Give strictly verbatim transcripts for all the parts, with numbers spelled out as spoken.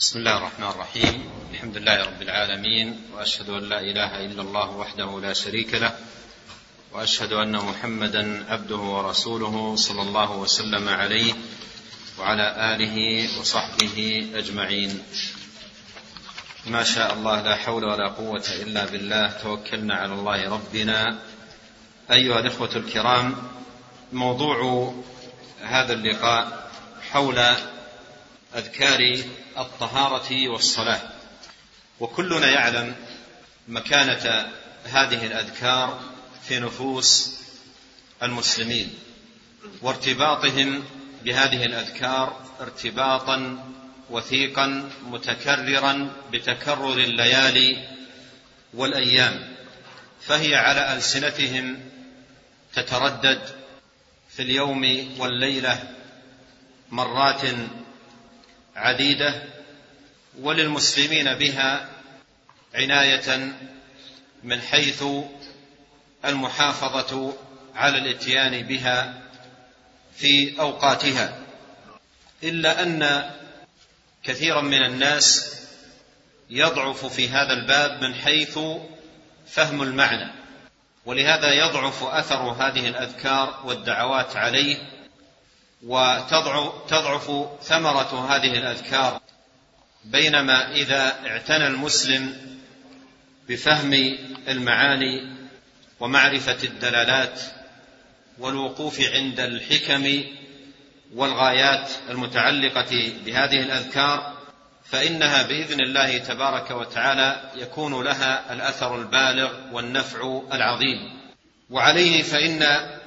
بسم الله الرحمن الرحيم. الحمد لله رب العالمين، وأشهد أن لا إله إلا الله وحده لا شريك له، وأشهد أن محمدا عبده ورسوله صلى الله وسلم عليه وعلى آله وصحبه أجمعين. ما شاء الله، لا حول ولا قوة إلا بالله، توكلنا على الله ربنا. أيها الإخوة الكرام، موضوع هذا اللقاء حول أذكار الطهارة والصلاة. وكلنا يعلم مكانة هذه الأذكار في نفوس المسلمين، وارتباطهم بهذه الأذكار ارتباطا وثيقا متكررا بتكرر الليالي والأيام، فهي على ألسنتهم تتردد في اليوم والليلة مرات عديدة، وللمسلمين بها عناية من حيث المحافظة على الاتيان بها في أوقاتها، إلا أن كثيرا من الناس يضعف في هذا الباب من حيث فهم المعنى، ولهذا يضعف أثر هذه الأذكار والدعوات عليه، وتضعف ثمرة هذه الأذكار. بينما إذا اعتنى المسلم بفهم المعاني ومعرفة الدلالات والوقوف عند الحكم والغايات المتعلقة بهذه الأذكار، فإنها بإذن الله تبارك وتعالى يكون لها الأثر البالغ والنفع العظيم. وعليه فإن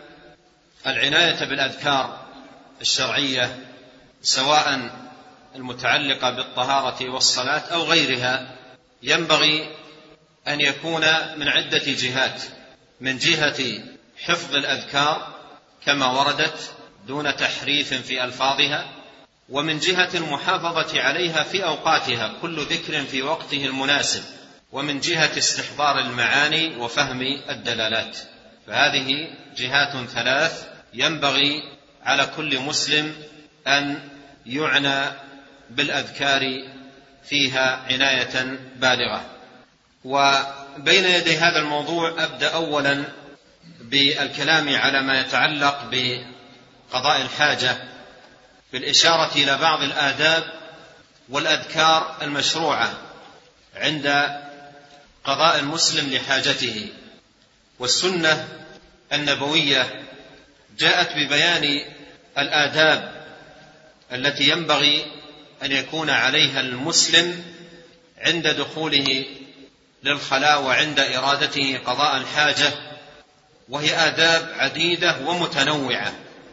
العناية بالأذكار الشرعية، سواء المتعلقة بالطهارة والصلاة أو غيرها، ينبغي أن يكون من عدة جهات: من جهة حفظ الأذكار كما وردت دون تحريف في ألفاظها، ومن جهة المحافظة عليها في أوقاتها، كل ذكر في وقته المناسب، ومن جهة استحضار المعاني وفهم الدلالات. فهذه جهات ثلاث ينبغي على كل مسلم أن يعنى بالأذكار فيها عناية بالغة. وبين يدي هذا الموضوع أبدأ أولا بالكلام على ما يتعلق بقضاء الحاجة، بالإشارة إلى بعض الآداب والأذكار المشروعة عند قضاء المسلم لحاجته. والسنة النبوية جاءت ببيان الآداب التي ينبغي أن يكون عليها المسلم عند دخوله للخلاء وعند إرادته قضاء الحاجة، وهي آداب عديدة ومتنوعة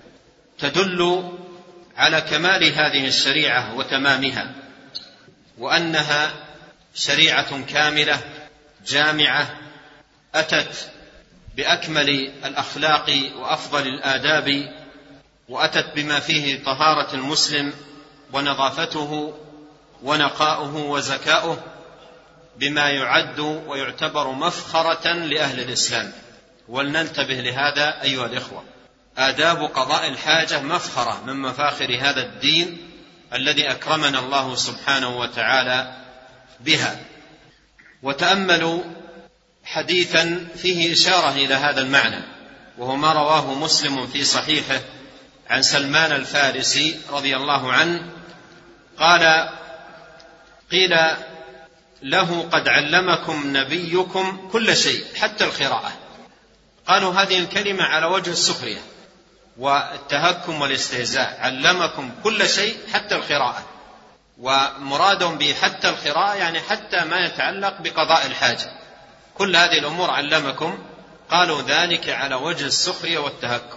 تدل على كمال هذه الشريعة وتمامها، وأنها شريعة كاملة جامعة أتت بأكمل الأخلاق وأفضل الآداب، وأتت بما فيه طهارة المسلم ونظافته ونقاؤه وزكاؤه، بما يعد ويعتبر مفخرة لأهل الإسلام. ولننتبه لهذا أيها الإخوة، آداب قضاء الحاجة مفخرة من مفاخر هذا الدين الذي أكرمنا الله سبحانه وتعالى بها. وتأملوا حديثا فيه إشارة إلى هذا المعنى، وهو ما رواه مسلم في صحيحه عن سلمان الفارسي رضي الله عنه قال: قيل له: قد علمكم نبيكم كل شيء حتى القراءة. قالوا هذه الكلمة على وجه السخرية والتهكم والاستهزاء، علمكم كل شيء حتى القراءة، ومرادهم به حتى القراءة يعني حتى ما يتعلق بقضاء الحاجة، كل هذه الأمور علمكم. قالوا ذلك على وجه السخرية والتهكم.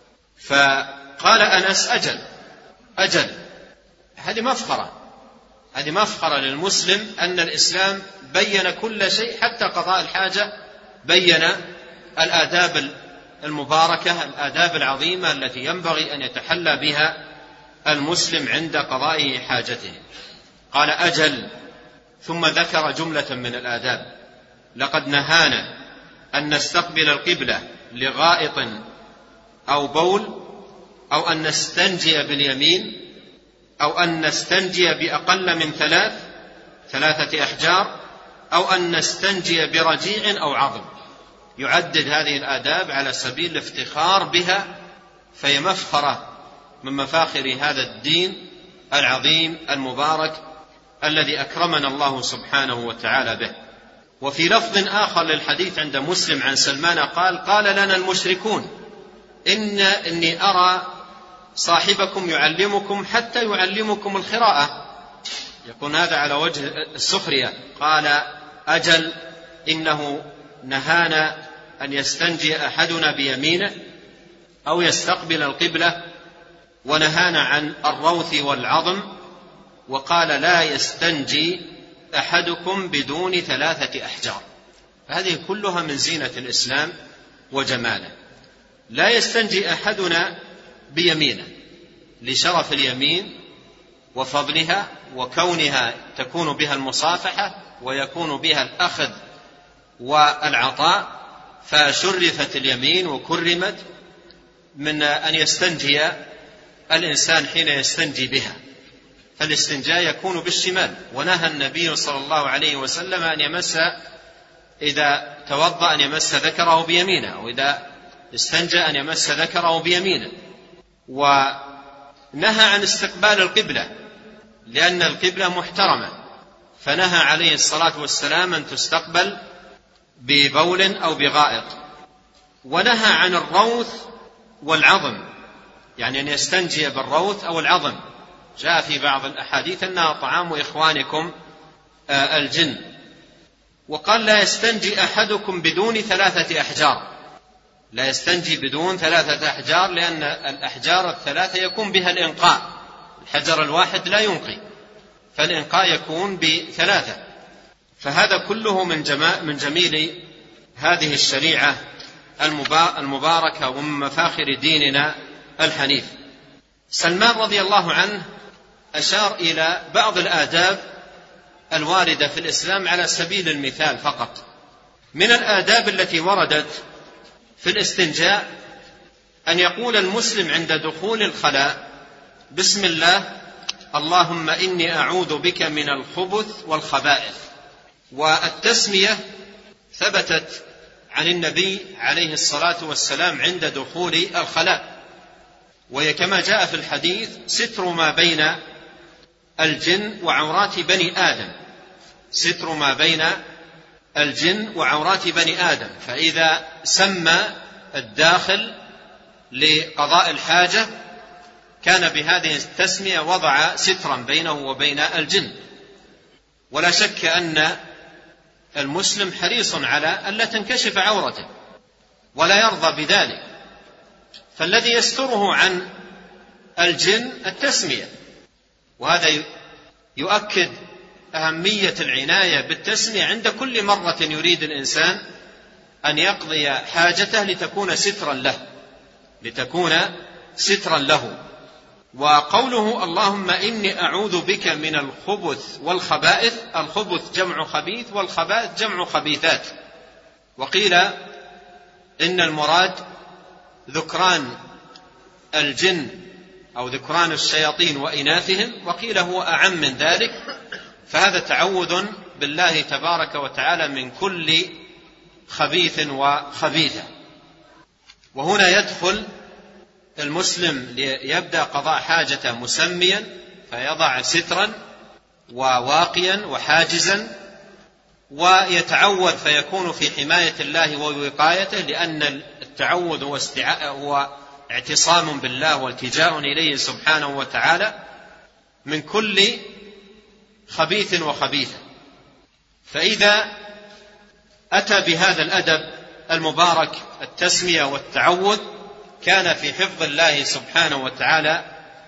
فقال أنس: أجل أجل، هذه مفخرة، هذه مفخرة للمسلم أن الإسلام بين كل شيء حتى قضاء الحاجة، بين الآداب المباركة، الآداب العظيمة التي ينبغي أن يتحلى بها المسلم عند قضاء حاجته. قال: أجل. ثم ذكر جملة من الآداب: لقد نهانا أن نستقبل القبلة لغائط أو بول، أو أن نستنجي باليمين، أو أن نستنجي بأقل من ثلاث ثلاثة أحجار، أو أن نستنجي برجيع أو عظم. يعدد هذه الآداب على سبيل الافتخار بها، فهي مفخرة من مفاخر هذا الدين العظيم المبارك الذي أكرمنا الله سبحانه وتعالى به. وفي لفظ آخر للحديث عند مسلم عن سلمان قال: قال لنا المشركون إن إني أرى صاحبكم يعلمكم حتى يعلمكم القراءة. يكون هذا على وجه السخرية. قال: أجل، إنه نهانا أن يستنجي أحدنا بيمينه أو يستقبل القبلة، ونهانا عن الروث والعظم، وقال: لا يستنجي أحدكم بدون ثلاثة أحجار. هذه كلها من زينة الإسلام وجماله. لا يستنجي أحدنا بيمينه لشرف اليمين وفضلها، وكونها تكون بها المصافحة ويكون بها الأخذ والعطاء، فشرفت اليمين وكرمت من أن يستنجي الإنسان حين يستنجي بها. فالاستنجاء يكون بالشمال، ونهى النبي صلى الله عليه وسلم أن يمس إذا توضأ أن يمس ذكره بيمينه، وإذا استنجى أن يمس ذكره بيمينه. ونهى عن استقبال القبلة لأن القبلة محترمة، فنهى عليه الصلاة والسلام أن تستقبل ببول أو بغائط. ونهى عن الروث والعظم، يعني أن يستنجي بالروث أو العظم. جاء في بعض الأحاديث أنها طعام إخوانكم الجن. وقال: لا يستنجي أحدكم بدون ثلاثة أحجار. لا يستنجي بدون ثلاثة أحجار، لأن الأحجار الثلاثة يكون بها الإنقاء، الحجر الواحد لا ينقي، فالإنقاء يكون بثلاثة. فهذا كله من, من جميل هذه الشريعة المباركة ومن مفاخر ديننا الحنيف. سلمان رضي الله عنه أشار إلى بعض الآداب الواردة في الإسلام على سبيل المثال فقط. من الآداب التي وردت في الاستنجاء أن يقول المسلم عند دخول الخلاء: بسم الله، اللهم إني أعوذ بك من الخبث والخبائث. والتسمية ثبتت عن النبي عليه الصلاة والسلام عند دخول الخلاء، وهي كما جاء في الحديث: ستر ما بين الجن وعورات بني آدم. ستر ما بين الجن وعورات بني آدم. فإذا سمى الداخل لقضاء الحاجة كان بهذه التسمية وضع سترا بينه وبين الجن. ولا شك أن المسلم حريص على ألا تنكشف عورته ولا يرضى بذلك، فالذي يستره عن الجن التسمية. وهذا يؤكد أهمية العناية بالتسمية عند كل مرة يريد الإنسان أن يقضي حاجته لتكون سترا له لتكون سترا له. وقوله: اللهم إني أعوذ بك من الخبث والخبائث، الخبث جمع خبيث والخبائث جمع خبيثات. وقيل إن المراد ذكران الجن أو ذكران الشياطين وإناثهم، وقيل هو أعم من ذلك، فهذا تعوذ بالله تبارك وتعالى من كل خبيث وخبيثة. وهنا يدخل المسلم ليبدأ قضاء حاجته مسميا، فيضع سترا وواقيا وحاجزا، ويتعوذ فيكون في حماية الله ووقايته، لأن التعوذ هو اعتصام بالله والتجاء إليه سبحانه وتعالى من كل خبيث وخبيثة. فإذا أتى بهذا الأدب المبارك التسمية والتعوذ كان في حفظ الله سبحانه وتعالى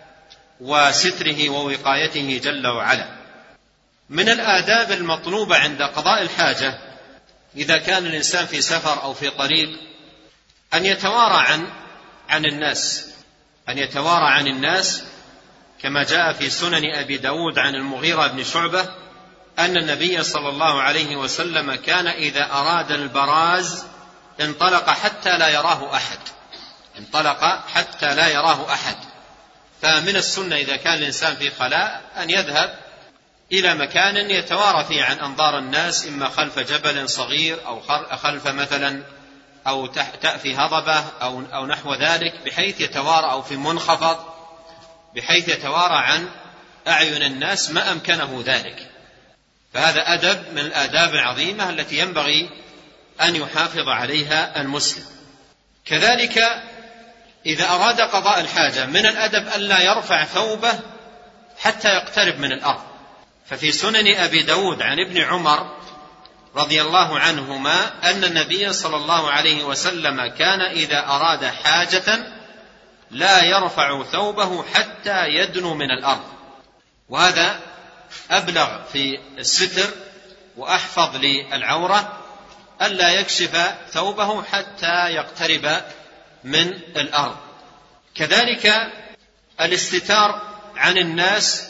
وستره ووقايته جل وعلا. من الآداب المطلوبة عند قضاء الحاجة إذا كان الإنسان في سفر أو في طريق أن يتوارى عن عن الناس أن يتوارى عن الناس كما جاء في سنن أبي داود عن المغيرة بن شعبة أن النبي صلى الله عليه وسلم كان إذا أراد البراز انطلق حتى لا يراه أحد انطلق حتى لا يراه أحد فمن السنة إذا كان الإنسان في خلاء أن يذهب إلى مكان يتوارى فيه عن أنظار الناس، إما خلف جبل صغير أو خلف مثلا أو تأفي هضبة أو, أو نحو ذلك، بحيث يتوارى، أو في منخفض بحيث يتوارى عن أعين الناس ما أمكنه ذلك. فهذا أدب من الآداب العظيمة التي ينبغي أن يحافظ عليها المسلم. كذلك إذا أراد قضاء الحاجة من الأدب ألا يرفع ثوبه حتى يقترب من الأرض. ففي سنن أبي داود عن ابن عمر رضي الله عنهما أن النبي صلى الله عليه وسلم كان إذا أراد حاجة لا يرفع ثوبه حتى يدنو من الأرض، وهذا أبلغ في الستر وأحفظ للعورة ألا يكشف ثوبه حتى يقترب من الأرض. كذلك الاستتار عن الناس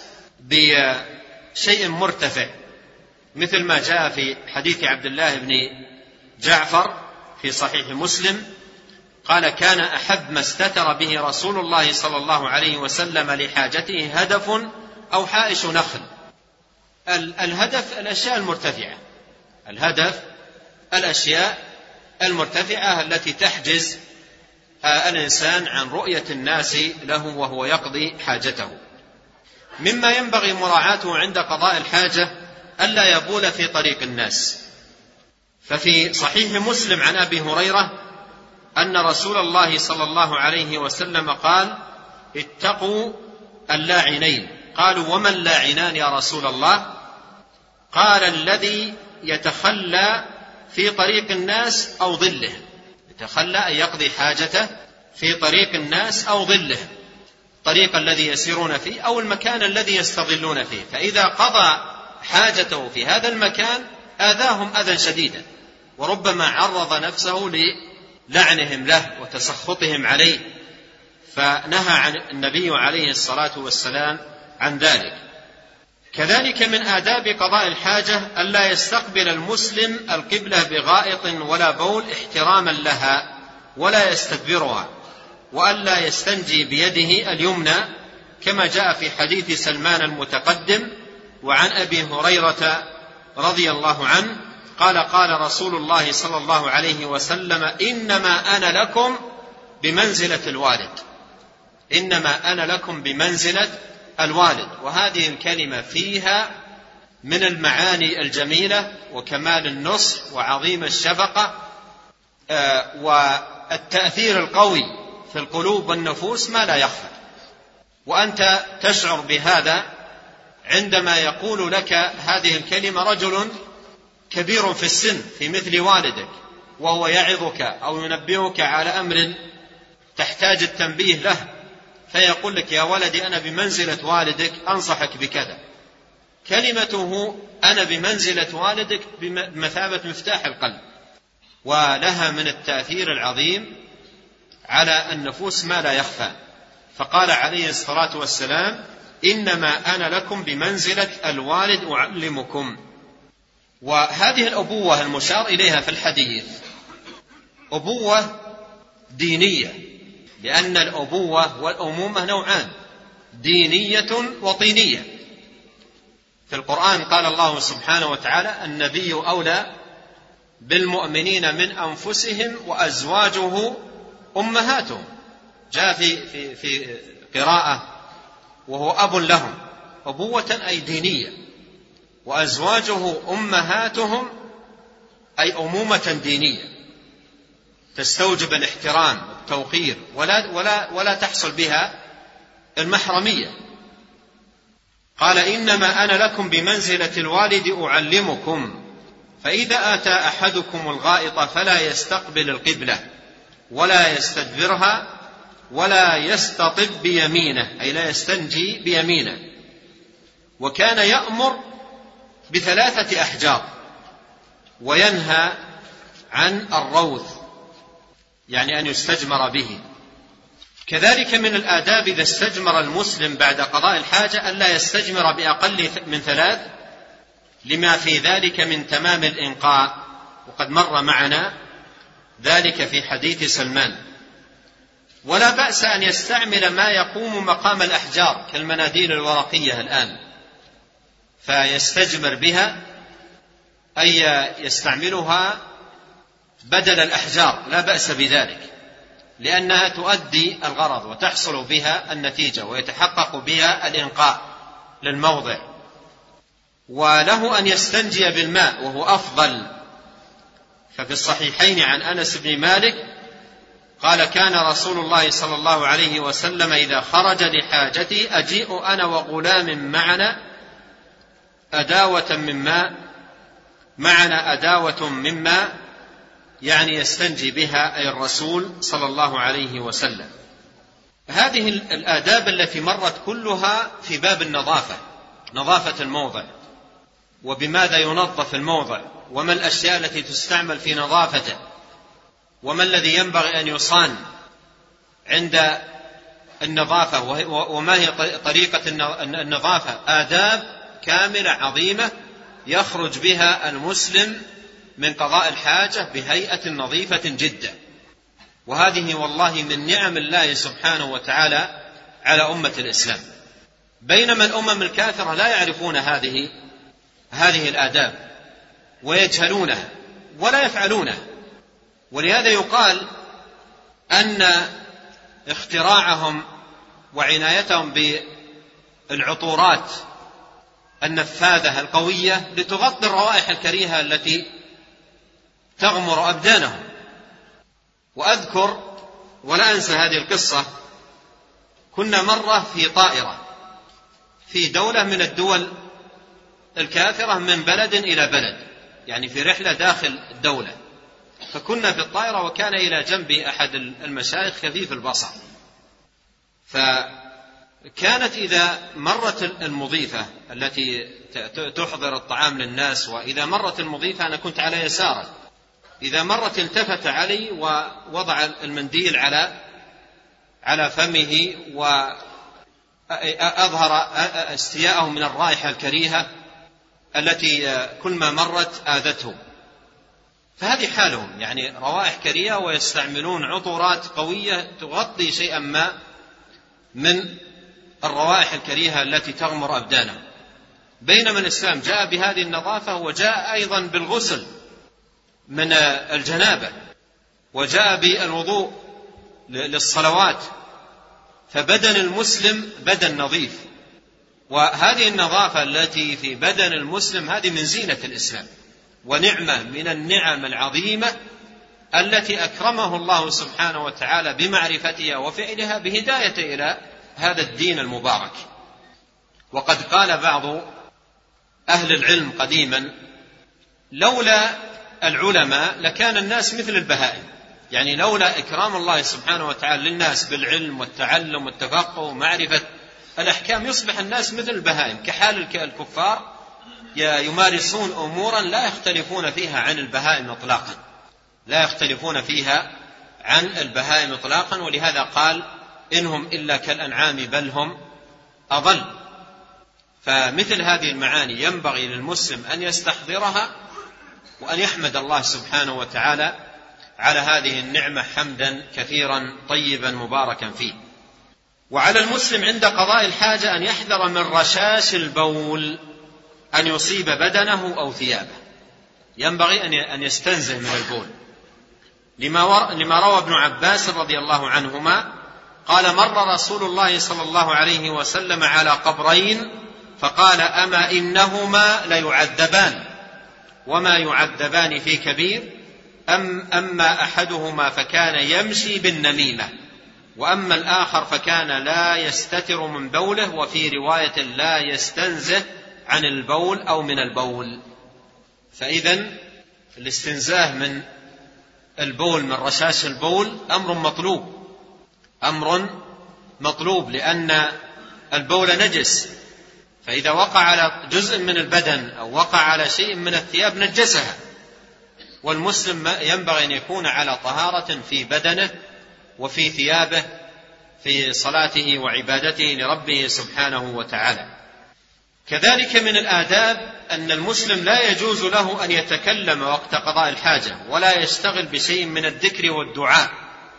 بشيء مرتفع، مثل ما جاء في حديث عبد الله بن جعفر في صحيح مسلم قال: كان أحب ما استتر به رسول الله صلى الله عليه وسلم لحاجته هدف أو حائش نخل. الهدف الأشياء المرتفعة، الهدف الأشياء المرتفعة التي تحجز الإنسان عن رؤية الناس له وهو يقضي حاجته. مما ينبغي مراعاته عند قضاء الحاجة ألا يبول في طريق الناس. ففي صحيح مسلم عن أبي هريرة أن رسول الله صلى الله عليه وسلم قال: اتقوا اللاعنين. قالوا: وما اللاعنان يا رسول الله؟ قال: الذي يتخلى في طريق الناس أو ظله. يتخلى أن يقضي حاجته في طريق الناس أو ظله، الطريق الذي يسيرون فيه أو المكان الذي يستظلون فيه، فإذا قضى حاجته في هذا المكان آذاهم أذى شديدا، وربما عرض نفسه للعنهم له وتسخطهم عليه، فنهى عن النبي عليه الصلاة والسلام عن ذلك. كذلك من آداب قضاء الحاجة ألا يستقبل المسلم القبلة بغائط ولا بول احتراما لها ولا يستدبرها، وألا يستنجي بيده اليمنى كما جاء في حديث سلمان المتقدم. وعن أبي هريرة رضي الله عنه قال: قال رسول الله صلى الله عليه وسلم: إنما أنا لكم بمنزلة الوالد. إنما أنا لكم بمنزلة الوالد. وهذه الكلمة فيها من المعاني الجميلة وكمال النصح وعظيم الشفقة والتأثير القوي في القلوب والنفوس ما لا يخفى. وأنت تشعر بهذا عندما يقول لك هذه الكلمة رجل كبير في السن في مثل والدك، وهو يعظك أو ينبهك على أمر تحتاج التنبيه له، فيقول لك: يا ولدي أنا بمنزلة والدك أنصحك بكذا. كلمته أنا بمنزلة والدك بمثابة مفتاح القلب، ولها من التأثير العظيم على النفوس ما لا يخفى. فقال عليه الصلاة والسلام: إنما أنا لكم بمنزلة الوالد أعلمكم. وهذه الأبوة المشار إليها في الحديث أبوة دينية، لأن الأبوة والأمومة نوعان: دينية وطينية. في القرآن قال الله سبحانه وتعالى: النبي أولى بالمؤمنين من أنفسهم وأزواجه أمهاتهم. جاء في, في, في قراءة وهو أب لهم، أبوة أي دينية، وأزواجه أمهاتهم أي أمومة دينية تستوجب الاحترام والتوقير، ولا, ولا, ولا تحصل بها المحرمية. قال: إنما أنا لكم بمنزلة الوالد أعلمكم. فإذا آتى أحدكم الغائط فلا يستقبل القبلة ولا يستدبرها ولا يستطب بيمينه، أي لا يستنجي بيمينه. وكان يأمر بثلاثة أحجار وينهى عن الروث، يعني أن يستجمر به. كذلك من الآداب إذا استجمر المسلم بعد قضاء الحاجة ألا يستجمر بأقل من ثلاث، لما في ذلك من تمام الإنقاء، وقد مر معنا ذلك في حديث سلمان. ولا بأس أن يستعمل ما يقوم مقام الأحجار كالمناديل الورقية الآن، فيستجمر بها، أي يستعملها بدل الأحجار، لا بأس بذلك، لأنها تؤدي الغرض وتحصل بها النتيجة ويتحقق بها الإنقاء للموضع. وله أن يستنجي بالماء وهو أفضل، ففي الصحيحين عن أنس بن مالك قال: كان رسول الله صلى الله عليه وسلم إذا خرج لحاجتي أجيء أنا وغلام معنا أداوة من ماء معنا أداوة من ماء، يعني يستنجي بها أي الرسول صلى الله عليه وسلم. هذه الآداب التي مرت كلها في باب النظافة، نظافة الموضع، وبماذا ينظف الموضع، وما الأشياء التي تستعمل في نظافته، وما الذي ينبغي أن يصان عند النظافة، وما هي طريقة النظافة. آداب كاملة عظيمة يخرج بها المسلم من قضاء الحاجة بهيئة نظيفة جدا، وهذه والله من نعم الله سبحانه وتعالى على أمة الإسلام، بينما الأمم الكافرة لا يعرفون هذه هذه الآداب ويجهلونها ولا يفعلونها. ولهذا يقال أن اختراعهم وعنايتهم بالعطورات النفاذة القوية لتغطي الروائح الكريهة التي تغمر أبدانهم. وأذكر ولا أنسى هذه القصة، كنا مرة في طائرة في دولة من الدول الكافرة من بلد إلى بلد، يعني في رحلة داخل الدولة، فكنا في الطائرة وكان إلى جنبي أحد المشايخ خفيف البصر، فكانت إذا مرت المضيفة التي تحضر الطعام للناس، وإذا مرت المضيفة أنا كنت على يساره، إذا مرت التفت علي ووضع المنديل على على فمه وأظهر استياءه من الرائحة الكريهة التي كل ما مرت آذته. فهذه حالهم، يعني روائح كريهة ويستعملون عطورات قوية تغطي شيئا ما من الروائح الكريهة التي تغمر أبدانهم، بينما الإسلام جاء بهذه النظافة، وجاء أيضا بالغسل من الجنابة، وجاء بالوضوء للصلوات، فبدن المسلم بدن نظيف. وهذه النظافة التي في بدن المسلم هذه من زينة الإسلام، ونعمة من النعم العظيمة التي أكرمه الله سبحانه وتعالى بمعرفتها وفعلها بهداية إلى هذا الدين المبارك. وقد قال بعض أهل العلم قديما: لولا العلماء لكان الناس مثل البهائم، يعني لولا إكرام الله سبحانه وتعالى للناس بالعلم والتعلم والتفقه ومعرفة الأحكام يصبح الناس مثل البهائم، كحال الكفار يمارسون أمورا لا يختلفون فيها عن البهائم إطلاقا، لا يختلفون فيها عن البهائم إطلاقا. ولهذا قال: إنهم إلا كالأنعام بل هم أضل. فمثل هذه المعاني ينبغي للمسلم أن يستحضرها، وأن يحمد الله سبحانه وتعالى على هذه النعمة حمدا كثيرا طيبا مباركا فيه. وعلى المسلم عند قضاء الحاجة أن يحذر من رشاش البول أن يصيب بدنه أو ثيابه، ينبغي أن يستنزه من البول، لما روى ابن عباس رضي الله عنهما قال: مر رسول الله صلى الله عليه وسلم على قبرين فقال: أما إنهما ليعذبان وما يعذبان في كبير، أم أما أحدهما فكان يمشي بالنميمة، وأما الآخر فكان لا يستتر من بوله، وفي رواية لا يستنزه عن البول أو من البول. فإذن الاستنزاه من البول، من رشاش البول، أمر مطلوب، أمر مطلوب لأن البول نجس، فإذا وقع على جزء من البدن أو وقع على شيء من الثياب نجسها، والمسلم ينبغي أن يكون على طهارة في بدنه وفي ثيابه في صلاته وعبادته لربه سبحانه وتعالى. كذلك من الآداب أن المسلم لا يجوز له أن يتكلم وقت قضاء الحاجة، ولا يشتغل بشيء من الذكر والدعاء،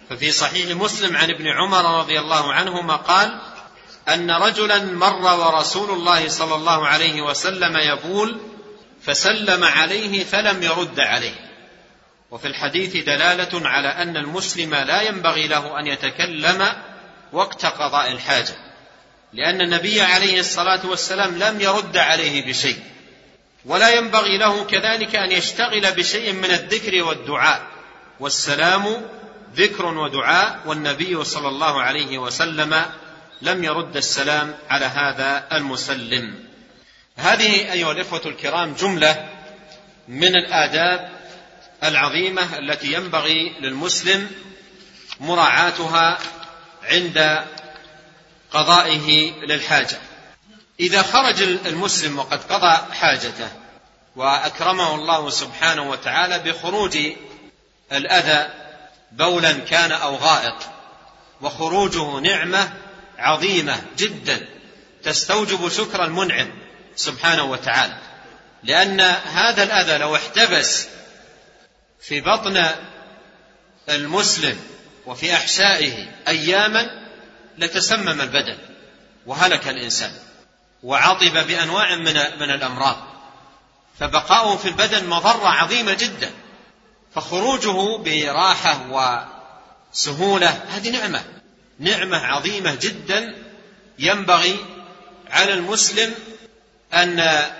ففي صحيح مسلم عن ابن عمر رضي الله عنهما قال أن رجلا مر ورسول الله صلى الله عليه وسلم يبول فسلم عليه فلم يرد عليه. وفي الحديث دلالة على أن المسلم لا ينبغي له أن يتكلم وقت قضاء الحاجة، لأن النبي عليه الصلاة والسلام لم يرد عليه بشيء، ولا ينبغي له كذلك أن يشتغل بشيء من الذكر والدعاء، والسلام ذكر ودعاء، والنبي صلى الله عليه وسلم لم يرد السلام على هذا المسلم. هذه أيها الإخوة الكرام جملة من الآداب العظيمة التي ينبغي للمسلم مراعاتها عند قضائه للحاجة. إذا خرج المسلم وقد قضى حاجته وأكرمه الله سبحانه وتعالى بخروج الأذى بولا كان أو غائط، وخروجه نعمة عظيمة جدا تستوجب شكر المنعم سبحانه وتعالى، لأن هذا الأذى لو احتبس في بطن المسلم وفي أحشائه أياما لتسمم البدن وهلك الإنسان وعطب بأنواع من من الأمراض، فبقاؤه في البدن مضرة عظيمة جدا، فخروجه براحة وسهولة هذه نعمة نعمة عظيمة جدا ينبغي على المسلم أن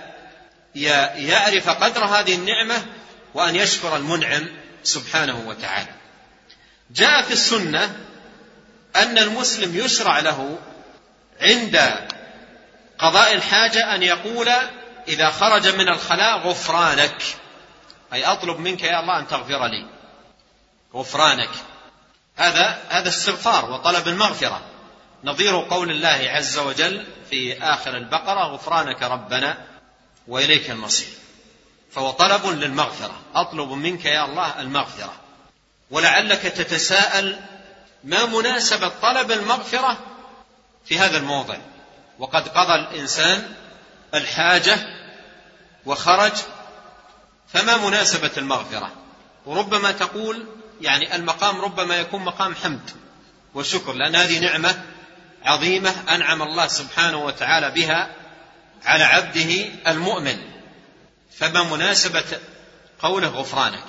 يعرف قدر هذه النعمة وأن يشكر المنعم سبحانه وتعالى. جاء في السنة أن المسلم يشرع له عند قضاء الحاجة أن يقول إذا خرج من الخلاء غفرانك، أي أطلب منك يا الله أن تغفر لي، غفرانك. هذا هذا استغفار وطلب المغفرة، نظير قول الله عز وجل في آخر البقرة غفرانك ربنا وإليك المصير، فهو طلب للمغفرة، أطلب منك يا الله المغفرة. ولعلك تتساءل ما مناسبة طلب المغفرة في هذا الموضع وقد قضى الإنسان الحاجة وخرج، فما مناسبة المغفرة؟ وربما تقول يعني المقام ربما يكون مقام حمد وشكر، لأن هذه نعمة عظيمة أنعم الله سبحانه وتعالى بها على عبده المؤمن، فما مناسبة قوله غفرانك؟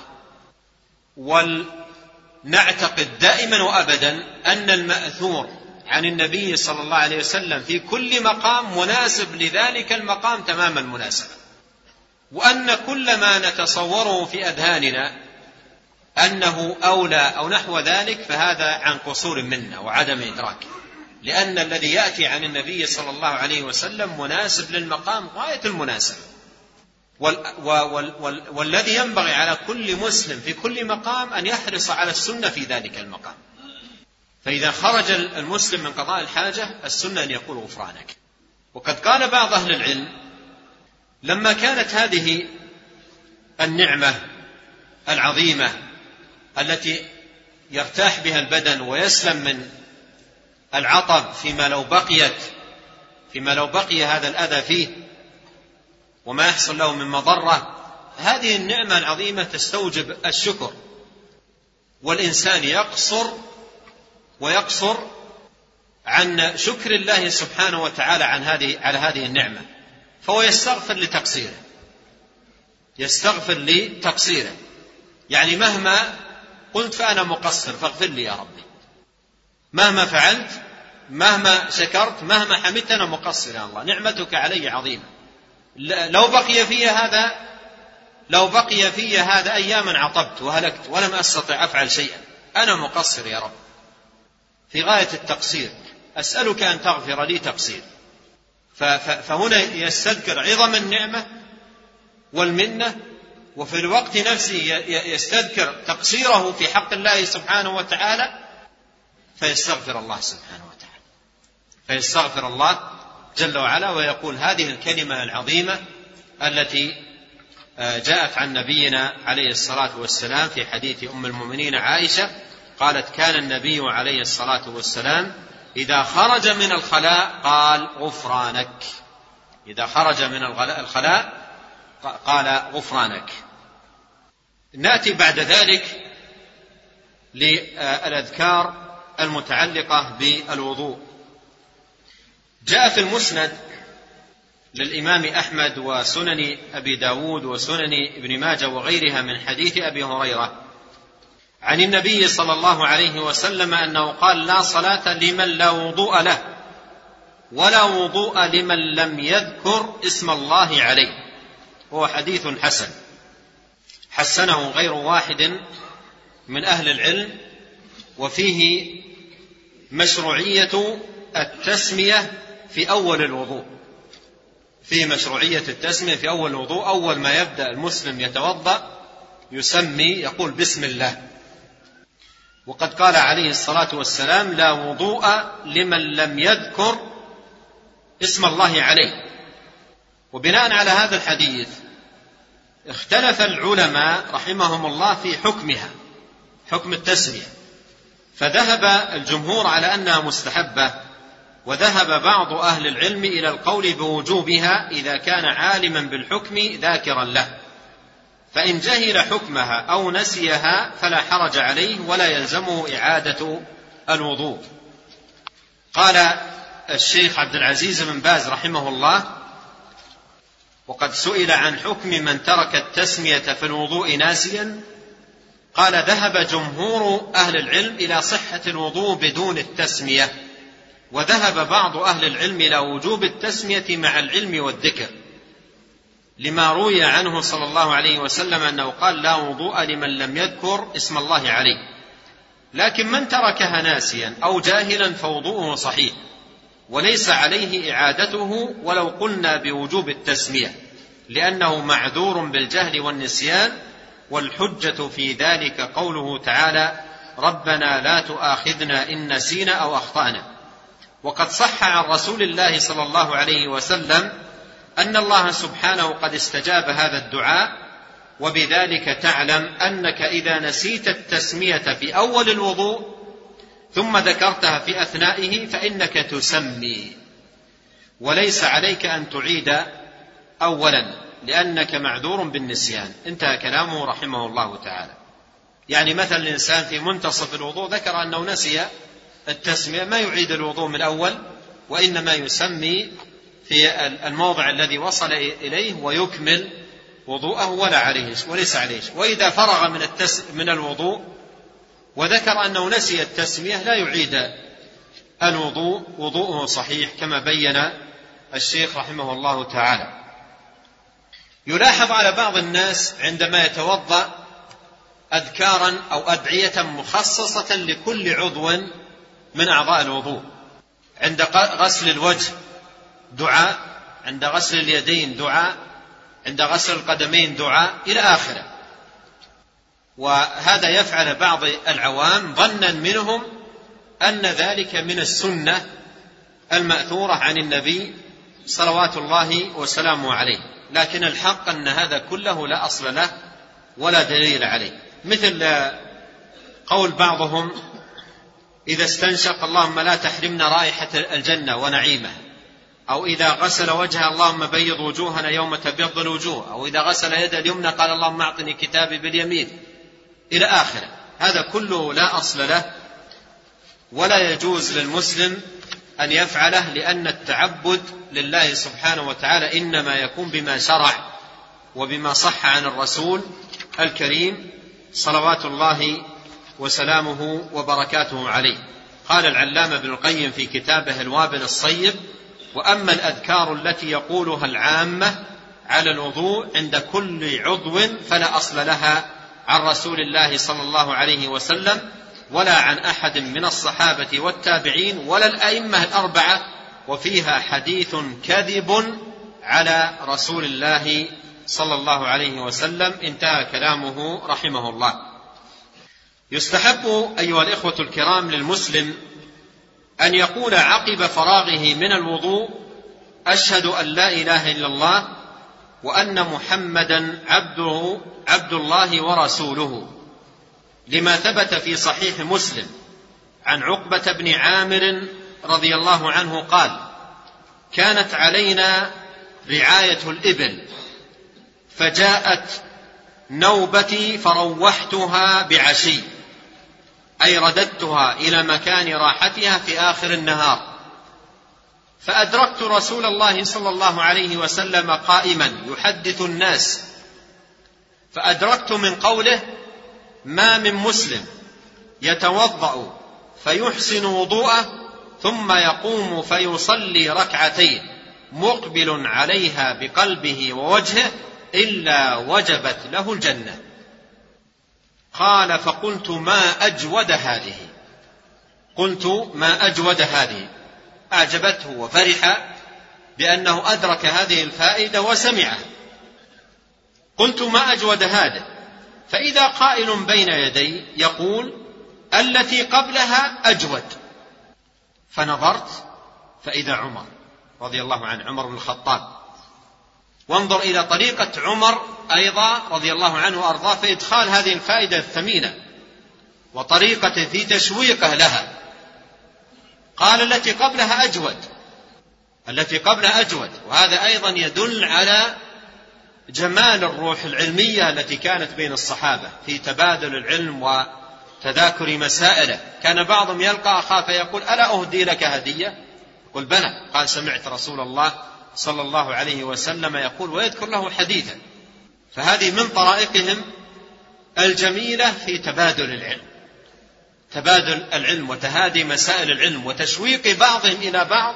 ولنعتقد دائما وأبدا أن المأثور عن النبي صلى الله عليه وسلم في كل مقام مناسب لذلك المقام تمام المناسبة، وأن كل ما نتصوره في أذهاننا أنه أولى أو نحو ذلك فهذا عن قصور منا وعدم إدراك، لأن الذي يأتي عن النبي صلى الله عليه وسلم مناسب للمقام غاية المناسبة، وال وال وال والذي ينبغي على كل مسلم في كل مقام أن يحرص على السنة في ذلك المقام. فإذا خرج المسلم من قضاء الحاجة السنة أن يقول غفرانك. وقد قال بعض أهل العلم لما كانت هذه النعمة العظيمة التي يرتاح بها البدن ويسلم من العطب فيما لو بقيت فيما لو بقي هذا الأذى فيه وما يحصل له من مضرة، هذه النعمة العظيمة تستوجب الشكر، والإنسان يقصر ويقصر عن شكر الله سبحانه وتعالى عن هذه على هذه النعمة، فهو يستغفر لتقصيره يستغفر لتقصيره يعني مهما قلت فأنا مقصر فاغفر لي يا ربي، مهما فعلت مهما شكرت مهما حمدت أنا مقصر يا الله، نعمتك علي عظيمة، لو بقي في هذا لو بقي في هذا أياما عطبت وهلكت ولم أستطع أفعل شيئا، أنا مقصر يا رب في غاية التقصير، أسألك أن تغفر لي تقصير. فهنا يستذكر عظم النعمة والمنة، وفي الوقت نفسه يستذكر تقصيره في حق الله سبحانه وتعالى، فيستغفر الله سبحانه وتعالى فيستغفر الله جل وعلا ويقول هذه الكلمة العظيمة التي جاءت عن نبينا عليه الصلاة والسلام في حديث أم المؤمنين عائشة قالت كان النبي عليه الصلاة والسلام إذا خرج من الخلاء قال غفرانك، إذا خرج من الخلاء قال غفرانك. نأتي بعد ذلك للأذكار المتعلقة بالوضوء. جاء في المسند للإمام أحمد وسنن أبي داود وسنن ابن ماجه وغيرها من حديث أبي هريرة عن النبي صلى الله عليه وسلم أنه قال: لا صلاة لمن لا وضوء له، ولا وضوء لمن لم يذكر اسم الله عليه. هو حديث حسن، حسنه غير واحد من أهل العلم، وفيه مشروعية التسمية في أول الوضوء، في مشروعية التسمية في أول الوضوء. أول ما يبدأ المسلم يتوضأ يسمي، يقول بسم الله. وقد قال عليه الصلاة والسلام: لا وضوء لمن لم يذكر اسم الله عليه. وبناء على هذا الحديث اختلف العلماء رحمهم الله في حكمها، حكم التسمية، فذهب الجمهور على أنها مستحبة، وذهب بعض أهل العلم إلى القول بوجوبها إذا كان عالما بالحكم ذاكرا له، فإن جهل حكمها أو نسيها فلا حرج عليه ولا يلزمه إعادة الوضوء. قال الشيخ عبد العزيز بن باز رحمه الله: وقد سئل عن حكم من ترك التسمية في الوضوء ناسيا، قال: ذهب جمهور أهل العلم إلى صحة الوضوء بدون التسمية، وذهب بعض أهل العلم إلى وجوب التسمية مع العلم والذكر، لما روي عنه صلى الله عليه وسلم أنه قال: لا وضوء لمن لم يذكر اسم الله عليه. لكن من تركها ناسيا أو جاهلا فوضوءه صحيح وليس عليه إعادته ولو قلنا بوجوب التسمية، لأنه معذور بالجهل والنسيان، والحجة في ذلك قوله تعالى: ربنا لا تؤاخذنا إن نسينا أو أخطأنا. وقد صح عن رسول الله صلى الله عليه وسلم أن الله سبحانه قد استجاب هذا الدعاء، وبذلك تعلم أنك إذا نسيت التسمية في أول الوضوء ثم ذكرتها في أثنائه فإنك تسمي، وليس عليك أن تعيد أولا لأنك معذور بالنسيان. انتهى كلامه رحمه الله تعالى. يعني مثلا الإنسان في منتصف الوضوء ذكر أنه نسي التسمية، ما يعيد الوضوء من الأول، وإنما يسمي في الموضع الذي وصل إليه ويكمل وضوءه ولا عليه وليس عليه. وإذا فرغ من, التس من الوضوء وذكر أنه نسي التسمية لا يعيد الوضوء، وضوءه صحيح كما بين الشيخ رحمه الله تعالى. يلاحظ على بعض الناس عندما يتوضأ أذكارا أو أدعية مخصصة لكل عضو من أعضاء الوضوء. عند غسل الوجه دعاء، عند غسل اليدين دعاء، عند غسل القدمين دعاء، إلى آخره. وهذا يفعل بعض العوام ظنا منهم أن ذلك من السنة المأثورة عن النبي صلوات الله وسلامه عليه، لكن الحق أن هذا كله لا أصل له ولا دليل عليه. مثل قول بعضهم: إذا استنشق اللهم لا تحرمنا رائحة الجنة ونعيمها، أو إذا غسل وجهه اللهم بيض وجوهنا يوم تبيض الوجوه، أو إذا غسل يده اليمنى قال اللهم أعطني كتابي باليمين، إلى آخره. هذا كله لا أصل له ولا يجوز للمسلم أن يفعله، لأن التعبد لله سبحانه وتعالى إنما يكون بما شرع وبما صح عن الرسول الكريم صلوات الله وسلامه وبركاته عليه. قال العلامة ابن القيم في كتابه الوابل الصيب: وأما الأذكار التي يقولها العامة على الوضوء عند كل عضو فلا أصل لها عن رسول الله صلى الله عليه وسلم ولا عن أحد من الصحابة والتابعين ولا الأئمة الأربعة، وفيها حديث كذب على رسول الله صلى الله عليه وسلم. انتهى كلامه رحمه الله. يستحب أيها الإخوة الكرام للمسلم أن يقول عقب فراغه من الوضوء: أشهد أن لا إله إلا الله وأن محمدا عبده عبد الله ورسوله، لما ثبت في صحيح مسلم عن عقبة بن عامر رضي الله عنه قال: كانت علينا رعاية الإبل، فجاءت نوبتي فروحتها بعشي، أي رددتها إلى مكان راحتها في آخر النهار، فأدركت رسول الله صلى الله عليه وسلم قائما يحدث الناس، فأدركت من قوله: ما من مسلم يتوضأ فيحسن وضوءه ثم يقوم فيصلي ركعتين مقبل عليها بقلبه ووجهه إلا وجبت له الجنة. قال: فقلت: ما أجود هذه قلت ما أجود هذه أعجبته وفرح بأنه أدرك هذه الفائدة وسمعها. قلت: ما أجود هذا؟ فإذا قائل بين يدي يقول: التي قبلها أجود. فنظرت فإذا عمر رضي الله عنه، عمر بن الخطاب. وانظر إلى طريقة عمر أيضا رضي الله عنه وأرضاه في إدخال هذه الفائدة الثمينة وطريقة في تشويقه لها. قال: التي قبلها أجود، التي قبلها أجود. وهذا أيضا يدل على جمال الروح العلمية التي كانت بين الصحابة في تبادل العلم وتذاكر مسائله. كان بعضهم يلقى أخاه فيقول: ألا أهدي لك هدية؟ قل: بلى. قال: سمعت رسول الله صلى الله عليه وسلم يقول، ويذكر له حديثا. فهذه من طرائقهم الجميلة في تبادل العلم، تبادل العلم وتهادي مسائل العلم وتشويق بعضهم إلى بعض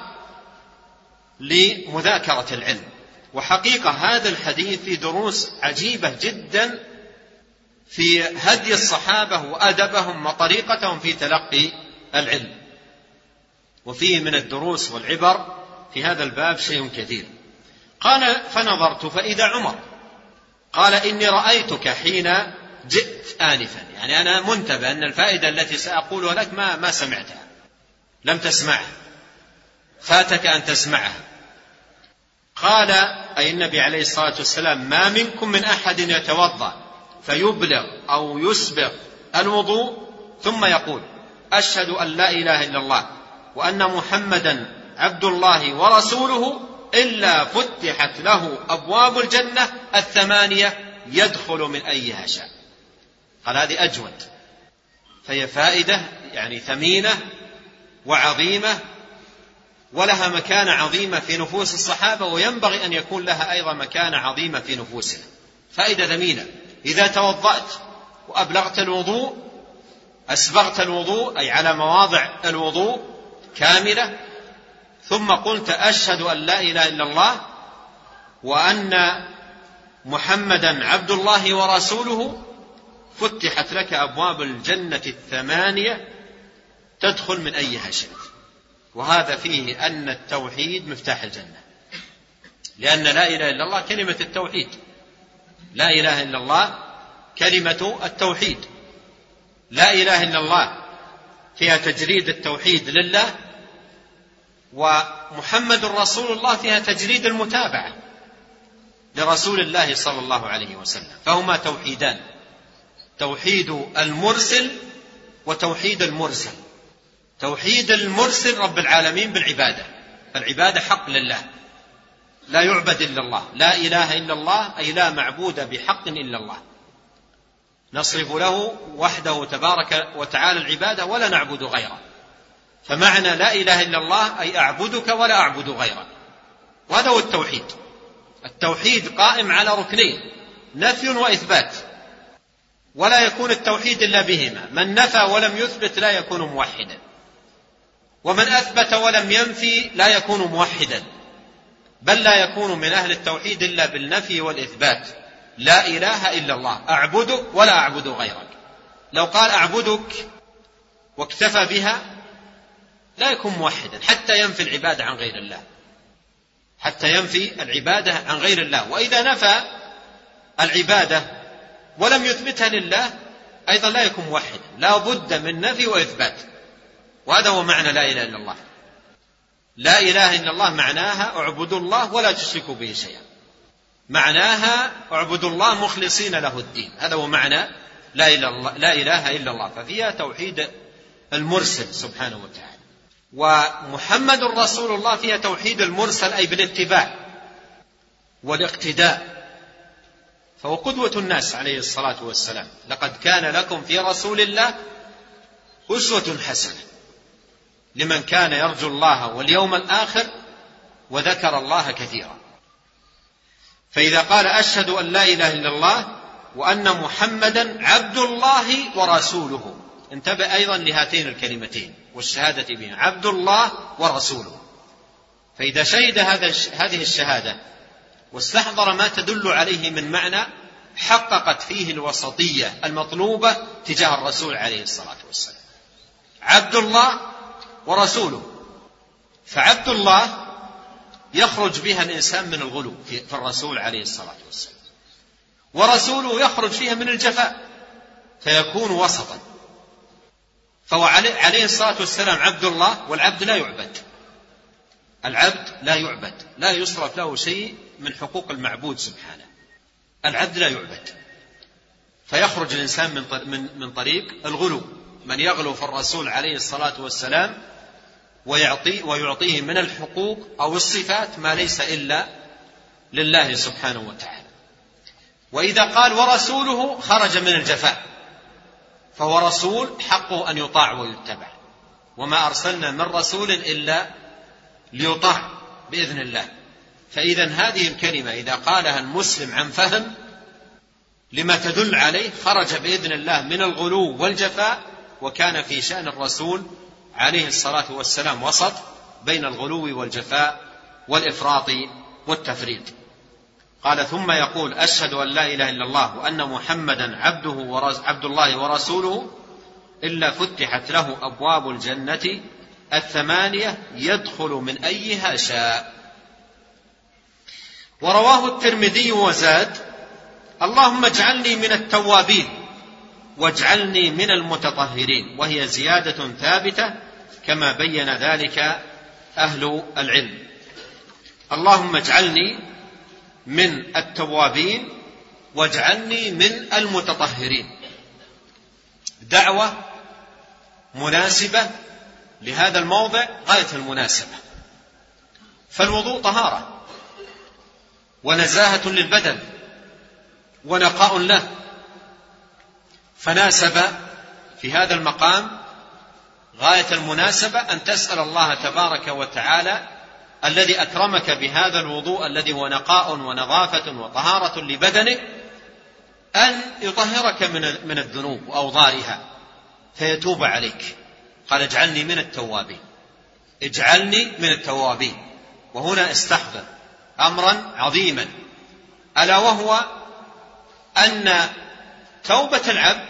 لمذاكرة العلم. وحقيقة هذا الحديث في دروس عجيبة جدا في هدي الصحابة وأدبهم وطريقتهم في تلقي العلم، وفيه من الدروس والعبر في هذا الباب شيء كثير. قال: فنظرت فإذا عمر. قال: إني رأيتك حين جئت آنفا، يعني أنا منتبه أن الفائدة التي سأقولها لك ما, ما سمعتها، لم تسمعها، فاتك أن تسمعها. قال أي النبي عليه الصلاة والسلام: ما منكم من أحد يتوضأ فيبلغ أو يسبغ الوضوء ثم يقول: أشهد أن لا إله إلا الله وأن محمدا عبد الله ورسوله إلا فتحت له أبواب الجنة الثمانية يدخل من أيها شاء. قال: هذه أجود، فهي فائدة يعني ثمينة وعظيمة ولها مكانة عظيمة في نفوس الصحابة، وينبغي أن يكون لها أيضا مكانة عظيمة في نفوسنا. فائدة ثمينة: إذا توضأت وأبلغت الوضوء، أسبغت الوضوء أي على مواضع الوضوء كاملة، ثم قلت: أشهد أن لا إله إلا الله وأن محمدا عبد الله ورسوله، فتحت لك أبواب الجنة الثمانية تدخل من أيها شئت. وهذا فيه أن التوحيد مفتاح الجنة، لأن لا إله إلا الله كلمة التوحيد، لا إله إلا الله كلمة التوحيد. لا إله إلا الله فيها تجريد التوحيد لله، ومحمد رسول الله فيها تجريد المتابعة لرسول الله صلى الله عليه وسلم. فهما توحيدان: توحيد المرسل وتوحيد المرسل. توحيد المرسل رب العالمين بالعبادة، فالعبادة حق لله، لا يعبد إلا الله. لا إله إلا الله أي لا معبود بحق إلا الله، نصرف له وحده تبارك وتعالى العبادة ولا نعبد غيره. فمعنى لا إله إلا الله أي أعبدك ولا أعبد غيرك، وهذا هو التوحيد. التوحيد قائم على ركنين: نفي وإثبات، ولا يكون التوحيد إلا بهما. من نفى ولم يثبت لا يكون موحدا، ومن أثبت ولم ينفي لا يكون موحدا، بل لا يكون من أهل التوحيد إلا بالنفي والإثبات. لا إله إلا الله، أعبدك ولا أعبد غيرك. لو قال أعبدك واكتفى بها لا يكون موحدا، حتى ينفي العبادة عن غير الله، حتى ينفي العبادة عن غير الله. وإذا نفى العبادة ولم يثبتها لله أيضا لا يكون موحدا، لا بد من نفي وإثبات. وهذا هو معنى لا إله إلا الله. لا إله إلا الله معناها اعبدوا الله ولا تشركوا به شيئا، معناها اعبدوا الله مخلصين له الدين. هذا هو معنى لا إله إلا الله، ففيها توحيد المرسل سبحانه وتعالى. ومحمد رسول الله فيها توحيد المرسل أي بالاتباع والاقتداء، فهو قدوة الناس عليه الصلاة والسلام. لقد كان لكم في رسول الله أسوة حسنة لمن كان يرجو الله واليوم الآخر وذكر الله كثيرا. فإذا قال أشهد أن لا إله إلا الله وأن محمدا عبد الله ورسوله، انتبه أيضا لهاتين الكلمتين والشهادة بها، عبد الله ورسوله. فإذا شهد هذه الشهادة واستحضر ما تدل عليه من معنى، حققت فيه الوسطية المطلوبة تجاه الرسول عليه الصلاة والسلام. عبد الله ورسوله، فعبد الله يخرج بها الإنسان من الغلو في الرسول عليه الصلاة والسلام، ورسوله يخرج فيها من الجفاء فيكون وسطا. فهو عليه الصلاة والسلام عبد الله، والعبد لا يعبد، العبد لا يعبد، لا يصرف له شيء من حقوق المعبود سبحانه، العبد لا يعبد. فيخرج الإنسان من من طريق الغلو، من يغلو في الرسول عليه الصلاة والسلام ويعطي ويعطيه من الحقوق أو الصفات ما ليس إلا لله سبحانه وتعالى. وإذا قال ورسوله خرج من الجفاء، فهو رسول حقه أن يطاع ويتبع، وما أرسلنا من رسول إلا ليطاع بإذن الله. فإذا هذه الكلمة إذا قالها المسلم عن فهم لما تدل عليه خرج بإذن الله من الغلو والجفاء، وكان في شأن الرسول عليه الصلاة والسلام وسط بين الغلو والجفاء والإفراط والتفريط. قال ثم يقول أشهد أن لا إله إلا الله وأن محمدا عبده ورز... عبد الله ورسوله إلا فتحت له أبواب الجنة الثمانية يدخل من أيها شاء. ورواه الترمذي وزاد اللهم اجعلني من التوابين واجعلني من المتطهرين، وهي زيادة ثابتة كما بين ذلك أهل العلم. اللهم اجعلني من التوابين واجعلني من المتطهرين، دعوة مناسبة لهذا الموضع غاية المناسبة. فالوضوء طهارة ونزاهة للبدن ونقاء له، فناسب في هذا المقام غاية المناسبة أن تسأل الله تبارك وتعالى الذي أكرمك بهذا الوضوء الذي هو نقاء ونظافة وطهارة لبدنك أن يطهرك من الذنوب وأوضارها فيتوب عليك. قال اجعلني من التوابين، اجعلني من التوابين. وهنا استحضر أمرا عظيما، ألا وهو أن توبة العبد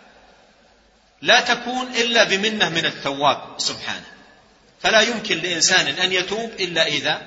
لا تكون إلا بمنة من التواب سبحانه، فلا يمكن لإنسان أن يتوب إلا إذا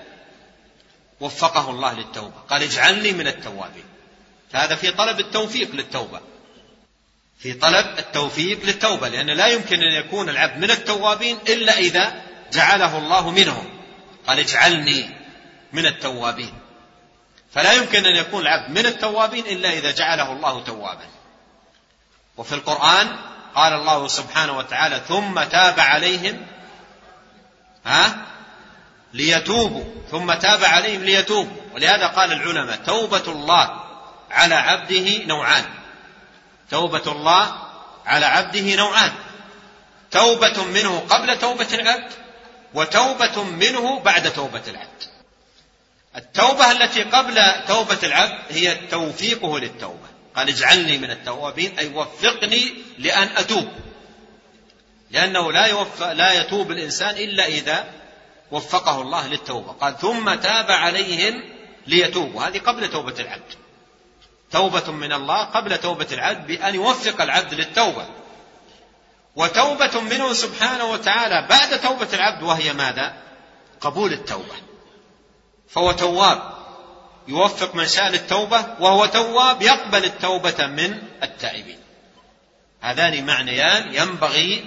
وفقه الله للتوبة. قال اجعلني من التوابين، فهذا في طلب التوفيق للتوبة، في طلب التوفيق للتوبة، لأن لا يمكن أن يكون العبد من التوابين إلا إذا جعله الله منهم. قال اجعلني من التوابين، فلا يمكن أن يكون العبد من التوابين إلا إذا جعله الله توابا. وفي القرآن قال الله سبحانه وتعالى ثم تاب عليهم ها ليتوبوا، ثم تاب عليهم ليتوبوا. ولهذا قال العلماء توبة الله على عبده نوعان، توبة الله على عبده نوعان، توبة منه قبل توبة العبد وتوبة منه بعد توبة العبد. التوبة التي قبل توبة العبد هي توفيقه للتوبة، قال اجعلني من التوابين أي وفقني لأن أتوب، لأنه لا, يوفق لا يتوب الإنسان إلا إذا وفقه الله للتوبة. قال ثم تاب عليهم ليتوبوا، هذه قبل توبة العبد، توبة من الله قبل توبة العبد بأن يوفق العبد للتوبة، وتوبة منه سبحانه وتعالى بعد توبة العبد، وهي ماذا؟ قبول التوبة. فهو تواب يوفق من شاء للتوبة، وهو تواب يقبل التوبة من التائبين. هذان معنيان ينبغي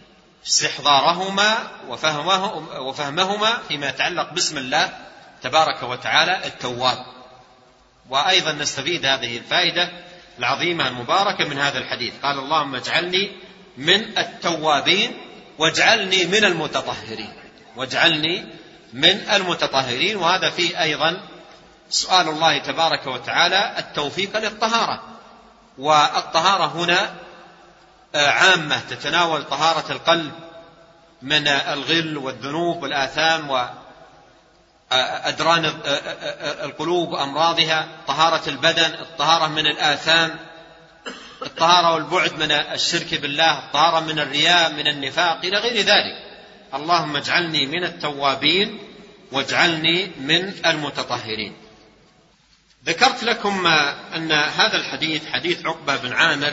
استحضارهما وفهمهما فيما يتعلق باسم الله تبارك وتعالى التواب. وأيضا نستفيد هذه الفائدة العظيمة المباركة من هذا الحديث. قال اللهم اجعلني من التوابين واجعلني من المتطهرين، واجعلني من المتطهرين. وهذا فيه أيضا سؤال الله تبارك وتعالى التوفيق للطهارة، والطهارة هنا عامة تتناول طهارة القلب من الغل والذنوب والآثام وأدران القلوب وأمراضها، طهارة البدن، الطهارة من الآثام، الطهارة والبعد من الشرك بالله، الطهارة من الرياء، من النفاق، إلى غير ذلك. اللهم اجعلني من التوابين واجعلني من المتطهرين. ذكرت لكم أن هذا الحديث حديث عقبة بن عامر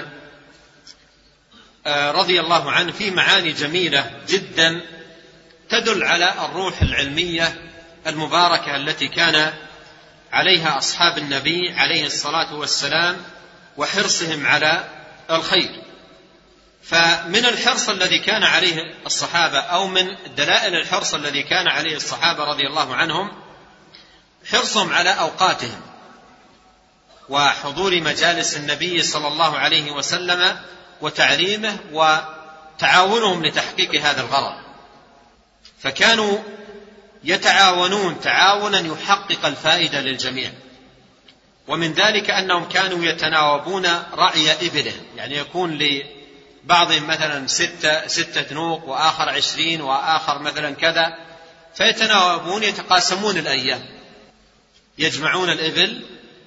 رضي الله عنه فيه معاني جميلة جدا تدل على الروح العلمية المباركة التي كان عليها أصحاب النبي عليه الصلاة والسلام وحرصهم على الخير. فمن الحرص الذي كان عليه الصحابة أو من دلائل الحرص الذي كان عليه الصحابة رضي الله عنهم حرصهم على أوقاتهم وحضور مجالس النبي صلى الله عليه وسلم وتعليمه وتعاونهم لتحقيق هذا الغرض. فكانوا يتعاونون تعاونا يحقق الفائدة للجميع، ومن ذلك أنهم كانوا يتناوبون رعي إبلهم، يعني يكون لبعضهم مثلا ستة, ستة نوق وآخر عشرين وآخر مثلا كذا، فيتناوبون يتقاسمون الأيام، يجمعون الإبل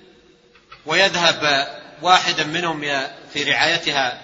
ويذهب واحدا منهم في رعايتها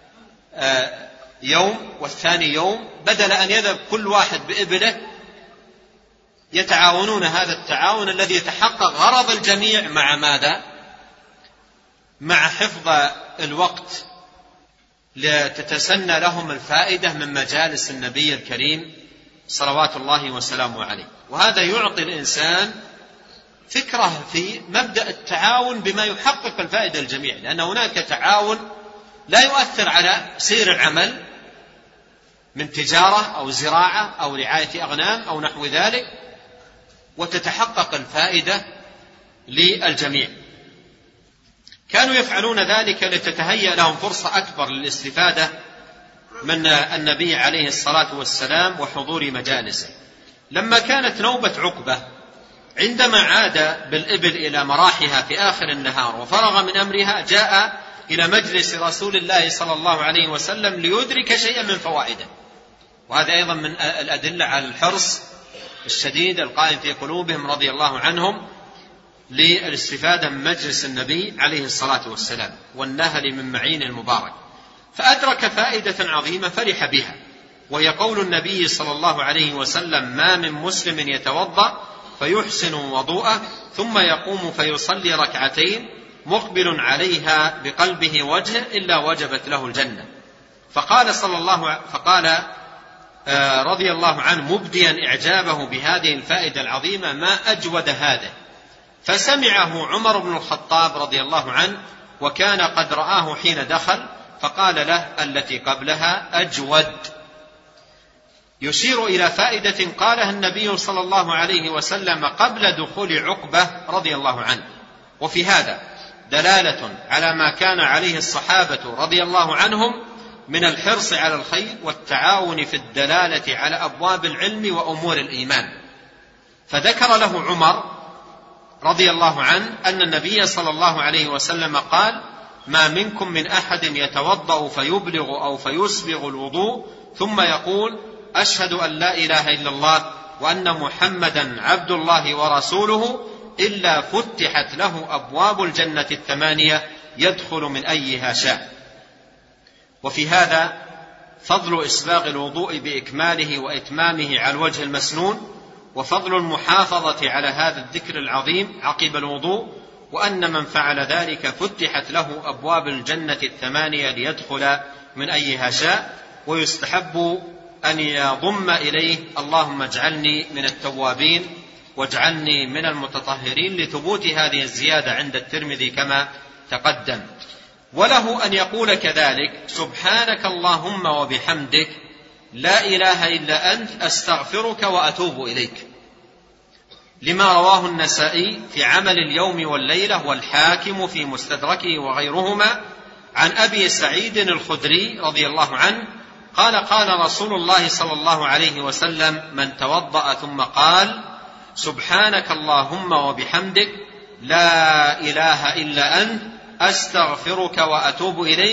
يوم والثاني يوم، بدل أن يذهب كل واحد بإبله يتعاونون هذا التعاون الذي يتحقق غرض الجميع مع ماذا؟ مع حفظ الوقت لتتسنى لهم الفائدة من مجالس النبي الكريم صلوات الله وسلامه عليه. وهذا يعطي الإنسان فكرة في مبدأ التعاون بما يحقق الفائدة للجميع، لأن هناك تعاون لا يؤثر على سير العمل من تجارة أو زراعة أو رعاية أغنام أو نحو ذلك، وتتحقق الفائدة للجميع. كانوا يفعلون ذلك لتتهيأ لهم فرصة أكبر للاستفادة من النبي عليه الصلاة والسلام وحضور مجالسه. لما كانت نوبة عقبة عندما عاد بالإبل إلى مراحها في آخر النهار وفرغ من أمرها، جاء إلى مجلس رسول الله صلى الله عليه وسلم ليدرك شيئا من فوائده. وهذا أيضا من الأدلة على الحرص الشديد القائم في قلوبهم رضي الله عنهم للاستفادة من مجلس النبي عليه الصلاة والسلام والنهل من معين المبارك. فأدرك فائدة عظيمة فرح بها، وهي قول النبي صلى الله عليه وسلم: ما من مسلم يتوضأ فيحسن وضوءه ثم يقوم فيصلي ركعتين مقبل عليها بقلبه وجهه إلا وجبت له الجنة. فقال صلى الله فقال رضي الله عنه مبديا إعجابه بهذه الفائدة العظيمة: ما أجود هذا. فسمعه عمر بن الخطاب رضي الله عنه وكان قد رآه حين دخل، فقال له: التي قبلها أجود. يشير إلى فائدة قالها النبي صلى الله عليه وسلم قبل دخول عقبة رضي الله عنه. وفي هذا دلالة على ما كان عليه الصحابة رضي الله عنهم من الحرص على الخير والتعاون في الدلالة على أبواب العلم وأمور الإيمان. فذكر له عمر رضي الله عنه أن النبي صلى الله عليه وسلم قال: ما منكم من أحد يتوضأ فيبلغ أو فيسبغ الوضوء ثم يقول: أشهد أن لا إله إلا الله وأن محمدا عبد الله ورسوله إلا فتحت له أبواب الجنة الثمانية يدخل من أيها شاء. وفي هذا فضل إسباغ الوضوء بإكماله وإتمامه على الوجه المسنون، وفضل المحافظة على هذا الذكر العظيم عقب الوضوء، وأن من فعل ذلك فتحت له أبواب الجنة الثمانية ليدخل من أيها شاء. ويستحب أن يضم إليه: اللهم اجعلني من التوابين واجعلني من المتطهرين، لثبوت هذه الزيادة عند الترمذي كما تقدم. وله أن يقول كذلك: سبحانك اللهم وبحمدك لا إله إلا أنت أستغفرك وأتوب إليك، لما رواه النسائي في عمل اليوم والليلة والحاكم في مستدركه وغيرهما عن أبي سعيد الخدري رضي الله عنه قال: قال رسول الله صلى الله عليه وسلم: من توضأ ثم قال: سبحانك اللهم وبحمدك لا إله إلا أنت أستغفرك وأتوب إليك،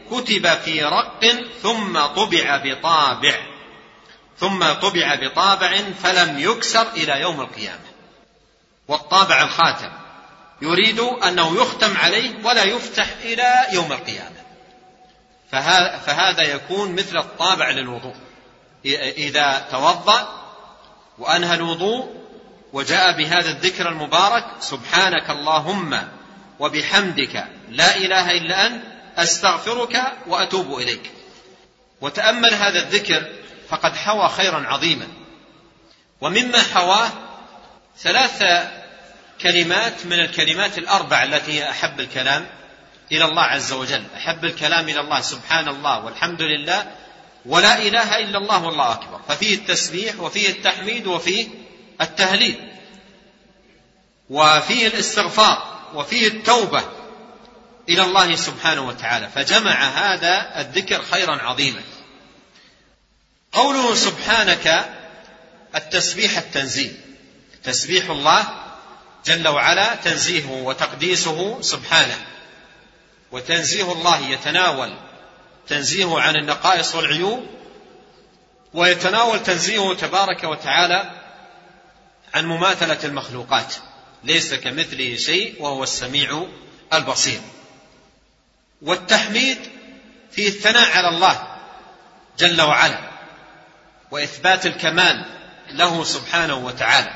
كتب في رق ثم طبع بطابع ثم طبع بطابع فلم يكسر إلى يوم القيامة. والطابع الخاتم يريد أنه يختم عليه ولا يفتح إلى يوم القيامة. فهذا يكون مثل الطابع للوضوء، إذا توضأ وأنهى الوضوء وجاء بهذا الذكر المبارك: سبحانك اللهم وبحمدك لا إله إلا أنت أستغفرك وأتوب إليك. وتأمل هذا الذكر فقد حوى خيرا عظيما، ومما حواه ثلاث كلمات من الكلمات الأربع التي هي أحب الكلام إلى الله عز وجل. أحب الكلام إلى الله سبحان الله والحمد لله ولا إله إلا الله والله أكبر، ففيه التسبيح وفيه التحميد وفيه التهليل وفيه الاستغفار وفيه التوبة إلى الله سبحانه وتعالى، فجمع هذا الذكر خيرا عظيما. قوله سبحانك التسبيح التنزيه، تسبيح الله جل وعلا تنزيهه وتقديسه سبحانه، وتنزيه الله يتناول تنزيهه عن النقائص والعيوب، ويتناول تنزيهه تبارك وتعالى عن مماثلة المخلوقات، ليس كمثله شيء وهو السميع البصير. والتحميد فيه الثناء على الله جل وعلا وإثبات الكمال له سبحانه وتعالى،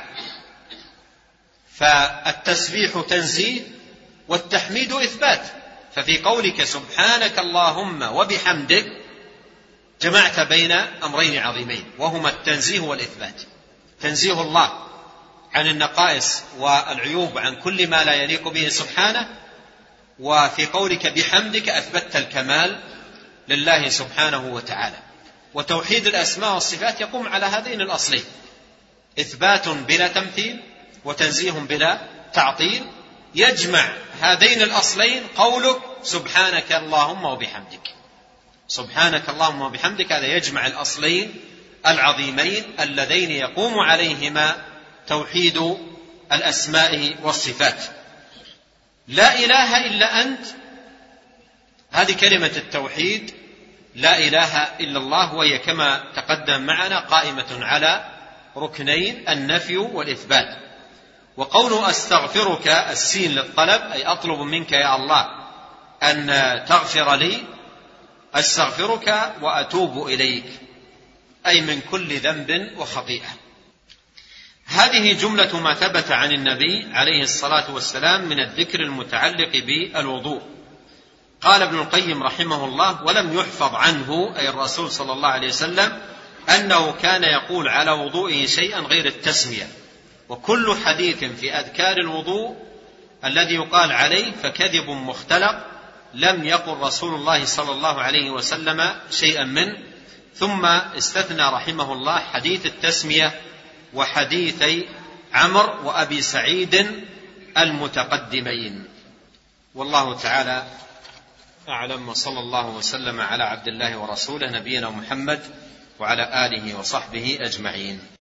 فالتسبيح تنزيه والتحميد إثبات. ففي قولك سبحانك اللهم وبحمدك جمعت بين أمرين عظيمين، وهما التنزيه والإثبات. تنزيه الله عن النقائص والعيوب عن كل ما لا يليق به سبحانه، وفي قولك بحمدك أثبتت الكمال لله سبحانه وتعالى. وتوحيد الأسماء والصفات يقوم على هذين الأصلين: إثبات بلا تمثيل وتنزيه بلا تعطيل. يجمع هذين الأصلين قولك سبحانك اللهم وبحمدك. سبحانك اللهم وبحمدك هذا يجمع الأصلين العظيمين اللذين يقوم عليهما توحيد الأسماء والصفات. لا إله إلا أنت، هذه كلمة التوحيد، لا إله إلا الله، وهي كما تقدم معنا قائمة على ركنين: النفي والإثبات. وقوله أستغفرك السين للطلب، أي أطلب منك يا الله أن تغفر لي، أستغفرك وأتوب إليك، أي من كل ذنب وخطيئة. هذه جملة ما ثبت عن النبي عليه الصلاة والسلام من الذكر المتعلق بالوضوء. قال ابن القيم رحمه الله: ولم يحفظ عنه أي الرسول صلى الله عليه وسلم أنه كان يقول على وضوئه شيئا غير التسمية. وكل حديث في أذكار الوضوء الذي يقال عليه فكذب مختلق، لم يقل رسول الله صلى الله عليه وسلم شيئا منه. ثم استثنى رحمه الله حديث التسمية وحديثي عمر وأبي سعيد المتقدمين. والله تعالى أعلم، وصلى الله وسلم على عبد الله ورسوله نبينا محمد وعلى آله وصحبه أجمعين.